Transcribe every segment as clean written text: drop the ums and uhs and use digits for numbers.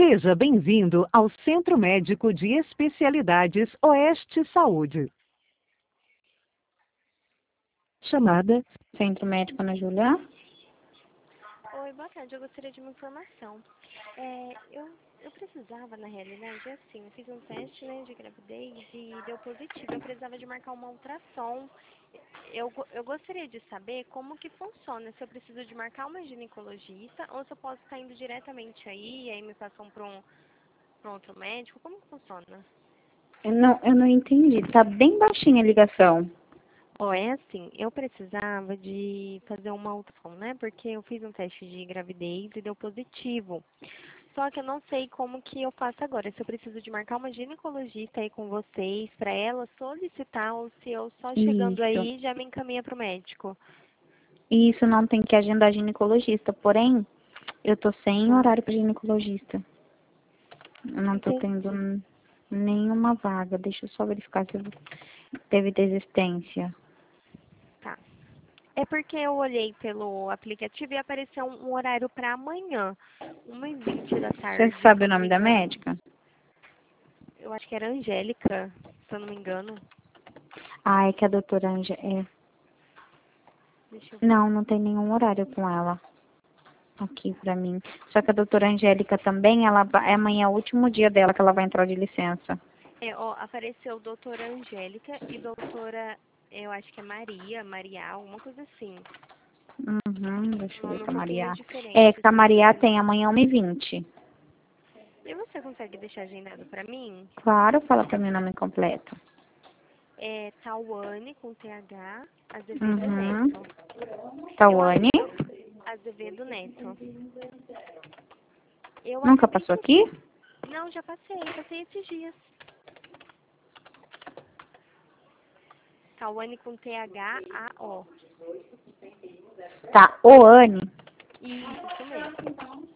Seja bem-vindo ao Centro Médico de Especialidades Oeste Saúde. Chamada Centro Médico Ana Júlia. Oi, boa tarde. Eu gostaria de uma informação. Eu precisava, na realidade, assim, eu fiz um teste, né, de gravidez e deu positivo. Eu precisava de marcar uma ultrassom. Eu gostaria de saber como que funciona, se eu preciso de marcar uma ginecologista ou se eu posso estar indo diretamente aí e aí me passam para um outro médico. Como que funciona? Eu não entendi. Tá bem baixinha a ligação. É assim, eu precisava de fazer uma ultrassom, né? Porque eu fiz um teste de gravidez e deu positivo. Só que eu não sei como que eu faço agora. Se eu preciso de marcar uma ginecologista aí com vocês, para ela solicitar, ou se eu só chegando Isso. aí já me encaminha para o médico. Isso não tem que agendar ginecologista. Porém, eu tô sem horário para ginecologista. Eu não tô Entendi. tendo nenhuma vaga. Deixa eu só verificar se teve desistência. Tá. É porque eu olhei pelo aplicativo e apareceu um horário para amanhã, 1h20 da Você tarde, se sabe eu o não nome me da engano. médica? Eu acho que era Angélica, se eu não me engano. Ah, é que a doutora Angélica... Deixa eu ver. Não tem nenhum horário com ela aqui pra mim. Só que a doutora Angélica também, amanhã é o último dia dela que ela vai entrar de licença. Apareceu doutora Angélica e doutora, eu acho que é Maria, alguma coisa assim. Deixa Um eu ver nome um com a pouquinho Maria. É, diferente, que a assim. Maria tem amanhã 1h20. E você consegue deixar agendado pra mim? Claro, fala pra mim o nome completo. É Tawane, com TH, Azevedo Uhum. Neto. Eu acho Tawane. que Azevedo Neto. Eu Nunca acabei passou de... aqui? Não, já passei esses dias. Tawane com THAO. Tá, Oane. Isso mesmo.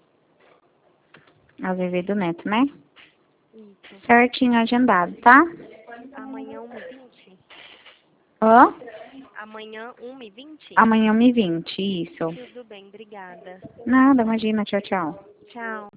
Azevedo Neto, né? Isso. Certinho agendado, tá? Amanhã 1h20? Hã? Amanhã 1h20? Amanhã 1h20, isso. Tudo bem, obrigada. Nada, imagina. Tchau, tchau. Tchau.